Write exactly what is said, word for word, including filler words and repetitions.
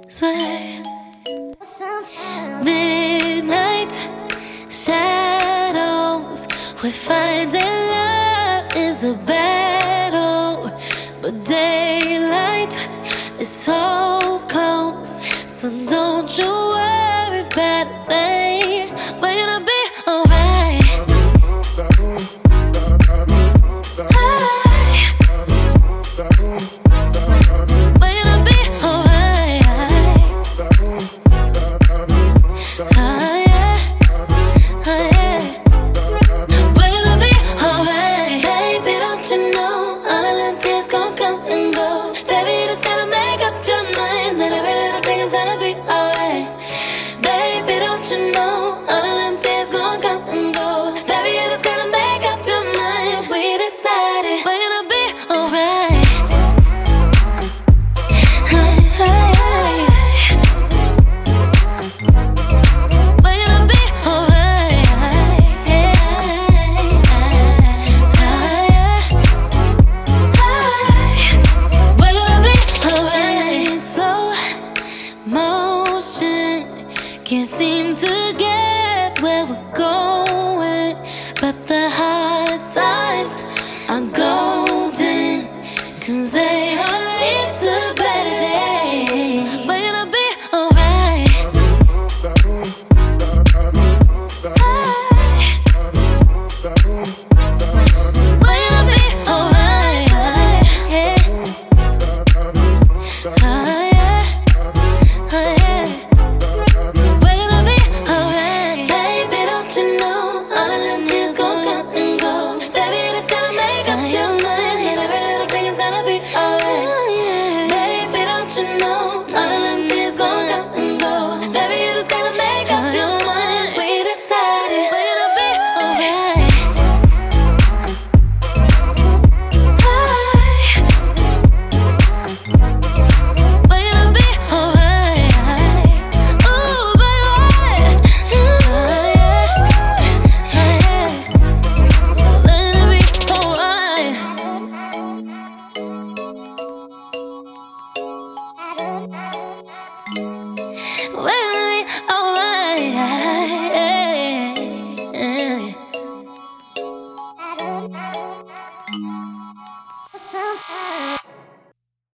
Say midnight shadows. We're finding love is a battle, but daylight is so close. So don't you worry about a thing. We're gonna be alright. Can't seem to get where we're going, but the hard times are golden, cause they all lead to better days. We're gonna be alright. We're gonna be alright. Yeah. Oh, yeah. Oh, yeah. Well,